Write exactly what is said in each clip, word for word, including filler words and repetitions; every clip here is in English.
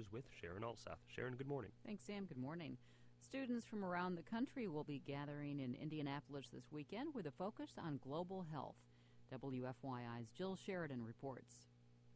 News with Sharon Alseth. Sharon, good morning. Thanks, Sam. Good morning. Students from around the country will be gathering in Indianapolis this weekend with a focus on global health. W F Y I's Jill Sheridan reports.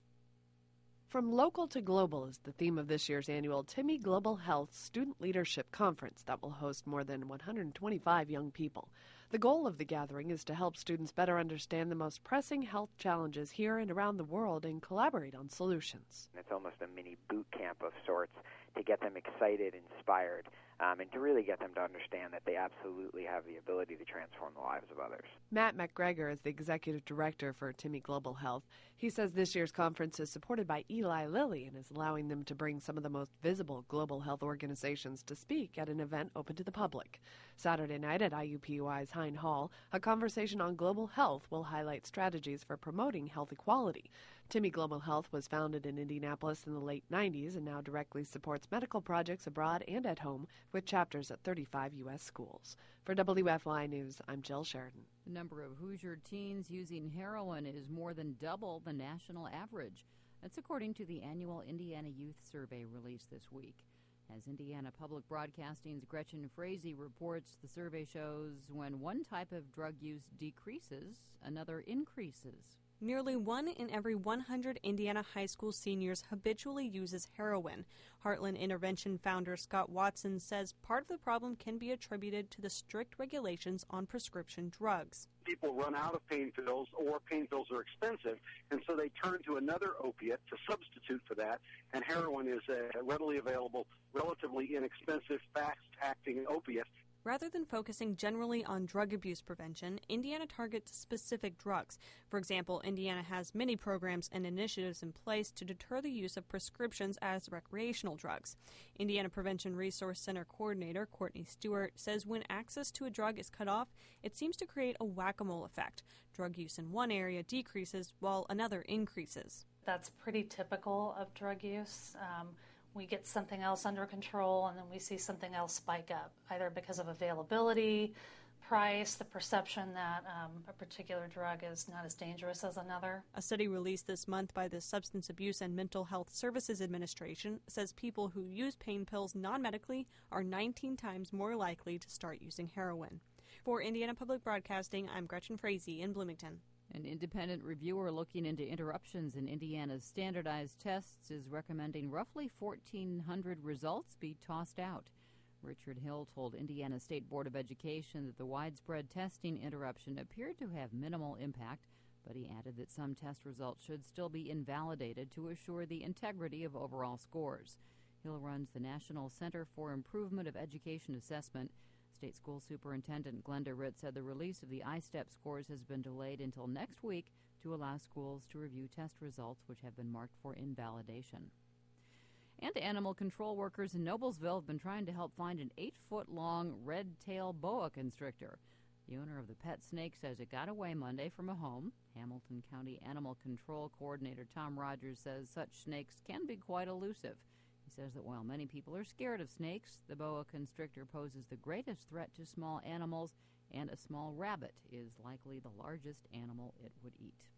From local to global is the theme of this year's annual Timmy Global Health Student Leadership Conference that will host more than one hundred twenty-five young people. The goal of the gathering is to help students better understand the most pressing health challenges here and around the world and collaborate on solutions. It's almost a mini boot camp of sorts to get them excited, inspired, um, and to really get them to understand that they absolutely have the ability to transform the lives of others. Matt McGregor is the executive director for Timmy Global Health. He says this year's conference is supported by Eli Lilly and is allowing them to bring some of the most visible global health organizations to speak at an event open to the public. Saturday night at I U P U I's Hine Hall, a conversation on global health will highlight strategies for promoting health equality. Timmy Global Health was founded in Indianapolis in the late nineties and now directly supports medical projects abroad and at home with chapters at thirty-five U S schools. For W F Y News, I'm Jill Sheridan. The number of Hoosier teens using heroin is more than double the national average. That's according to the annual Indiana Youth Survey released this week. As Indiana Public Broadcasting's Gretchen Frazee reports, the survey shows when one type of drug use decreases, another increases. Nearly one in every one hundred Indiana high school seniors habitually uses heroin. Heartland Intervention founder Scott Watson says part of the problem can be attributed to the strict regulations on prescription drugs. People run out of pain pills, or pain pills are expensive, and so they turn to another opiate to substitute for that, and heroin is a readily available, relatively inexpensive, fast-acting opiate. Rather than focusing generally on drug abuse prevention, Indiana targets specific drugs. For example, Indiana has many programs and initiatives in place to deter the use of prescriptions as recreational drugs. Indiana Prevention Resource Center coordinator Courtney Stewart says when access to a drug is cut off, it seems to create a whack-a-mole effect. Drug use in one area decreases while another increases. That's pretty typical of drug use. Um, we get something else under control and then we see something else spike up, either because of availability, price, the perception that um, a particular drug is not as dangerous as another. A study released this month by the Substance Abuse and Mental Health Services Administration says people who use pain pills non-medically are nineteen times more likely to start using heroin. For Indiana Public Broadcasting, I'm Gretchen Frazee in Bloomington. An independent reviewer looking into interruptions in Indiana's standardized tests is recommending roughly fourteen hundred results be tossed out. Richard Hill told Indiana State Board of Education that the widespread testing interruption appeared to have minimal impact, but he added that some test results should still be invalidated to assure the integrity of overall scores. Hill runs the National Center for Improvement of Education Assessment. State School Superintendent Glenda Ritt said the release of the I STEP scores has been delayed until next week to allow schools to review test results which have been marked for invalidation. And animal control workers in Noblesville have been trying to help find an eight-foot-long red-tail boa constrictor. The owner of the pet snake says it got away Monday from a home. Hamilton County Animal Control Coordinator Tom Rogers says such snakes can be quite elusive. He says that while many people are scared of snakes, the boa constrictor poses the greatest threat to small animals, and a small rabbit is likely the largest animal it would eat.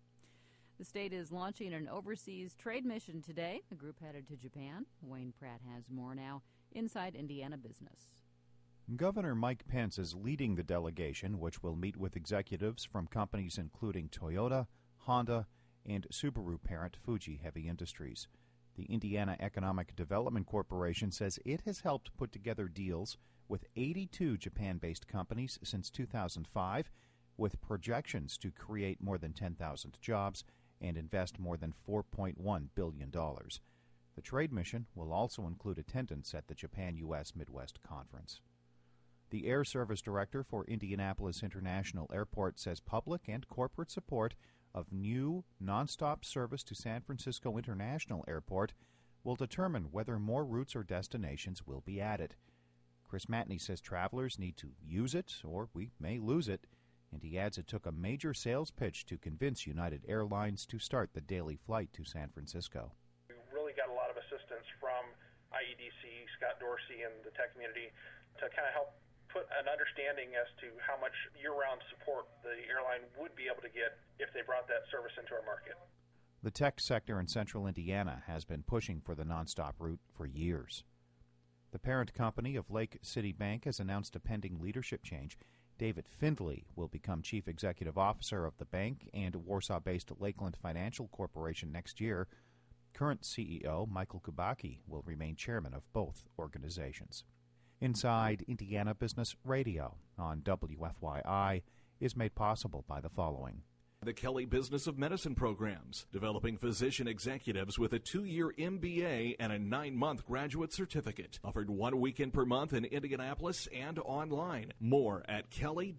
The state is launching an overseas trade mission today. The group headed to Japan. Wayne Pratt has more now inside Indiana Business. Governor Mike Pence is leading the delegation, which will meet with executives from companies including Toyota, Honda, and Subaru parent Fuji Heavy Industries. The Indiana Economic Development Corporation says it has helped put together deals with eighty-two Japan-based companies since two thousand five, with projections to create more than ten thousand jobs and invest more than four point one billion dollars. The trade mission will also include attendance at the Japan-U S Midwest Conference. The Air Service Director for Indianapolis International Airport says public and corporate support of new nonstop service to San Francisco International Airport will determine whether more routes or destinations will be added. Chris Matney says travelers need to use it or we may lose it, and he adds it took a major sales pitch to convince United Airlines to start the daily flight to San Francisco. We really got a lot of assistance from I E D C, Scott Dorsey, and the tech community to kind of help put an understanding as to how much year-round support the airline would be able to get if they brought that service into our market. The tech sector in central Indiana has been pushing for the nonstop route for years. The parent company of Lake City Bank has announced a pending leadership change. David Findley will become chief executive officer of the bank and Warsaw-based Lakeland Financial Corporation next year. Current C E O Michael Kubacki will remain chairman of both organizations. Inside Indiana Business Radio on W F Y I is made possible by the following. The Kelly Business of Medicine programs, developing physician executives with a two-year M B A and a nine-month graduate certificate. Offered one weekend per month in Indianapolis and online. More at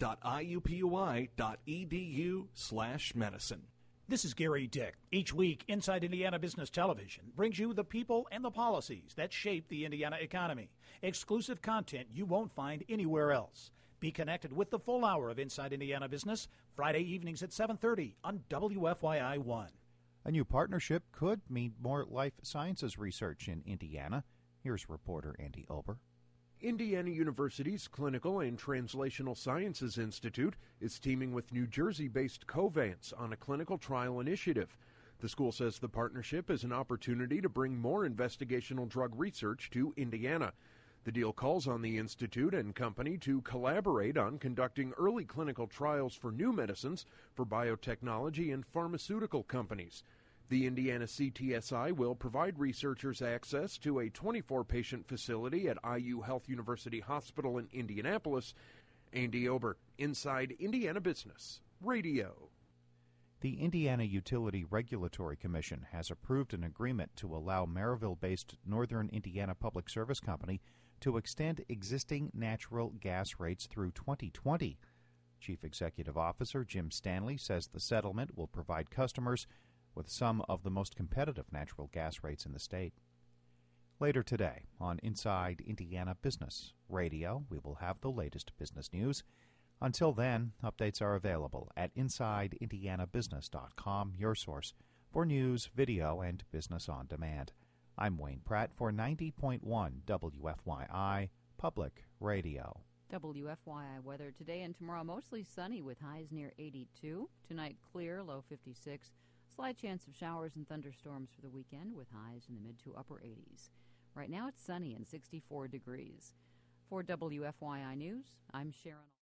kelly.iupui.edu slash medicine. This is Gary Dick. Each week, Inside Indiana Business Television brings you the people and the policies that shape the Indiana economy. Exclusive content you won't find anywhere else. Be connected with the full hour of Inside Indiana Business, Friday evenings at seven thirty on W F Y I one. A new partnership could mean more life sciences research in Indiana. Here's reporter Andy Ober. Indiana University's Clinical and Translational Sciences Institute is teaming with New Jersey-based Covance on a clinical trial initiative. The school says the partnership is an opportunity to bring more investigational drug research to Indiana. The deal calls on the institute and company to collaborate on conducting early clinical trials for new medicines for biotechnology and pharmaceutical companies. The Indiana C T S I will provide researchers access to a twenty-four patient facility at I U Health University Hospital in Indianapolis. Andy Ober, Inside Indiana Business Radio. The Indiana Utility Regulatory Commission has approved an agreement to allow Maryville-based Northern Indiana Public Service Company to extend existing natural gas rates through twenty twenty. Chief Executive Officer Jim Stanley says the settlement will provide customers with some of the most competitive natural gas rates in the state. Later today on Inside Indiana Business Radio, we will have the latest business news. Until then, updates are available at inside indiana business dot com, your source for news, video, and business on demand. I'm Wayne Pratt for ninety point one W F Y I Public Radio. W F Y I weather today and tomorrow mostly sunny with highs near eighty-two. Tonight clear, low fifty-six. Slight chance of showers and thunderstorms for the weekend with highs in the mid to upper eighties. Right now it's sunny and sixty-four degrees. For W F Y I News, I'm Sharon.